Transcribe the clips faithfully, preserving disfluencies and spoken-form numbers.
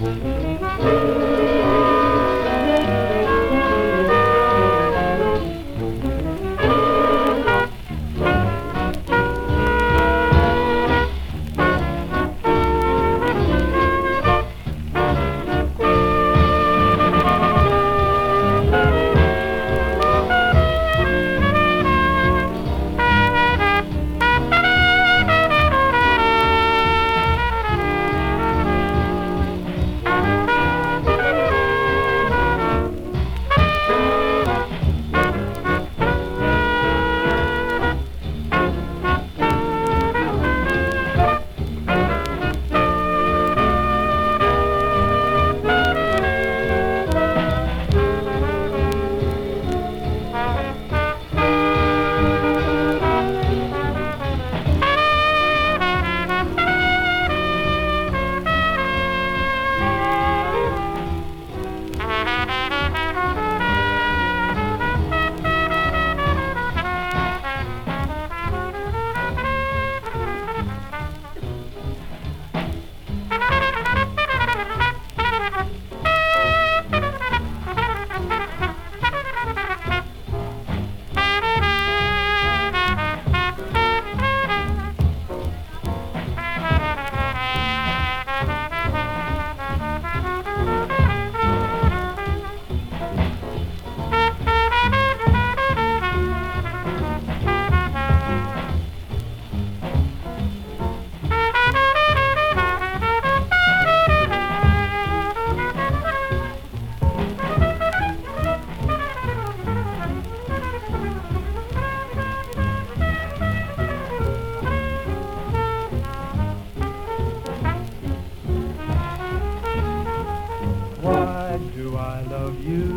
Why do I love you?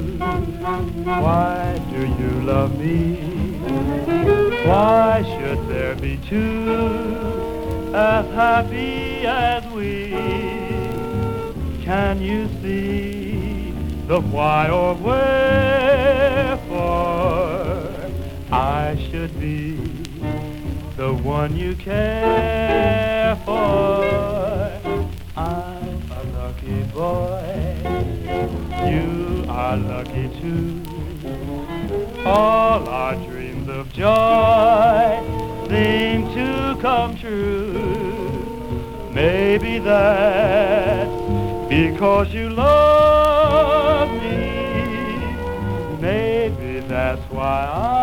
Why do you love me? Why should there be two as happy as we? Can you see the why or wherefore I should be the one you care for? I'm a lucky boy, you are lucky too. All our dreams of joy seem to come true. Maybe that's because you love me. Maybe that's why I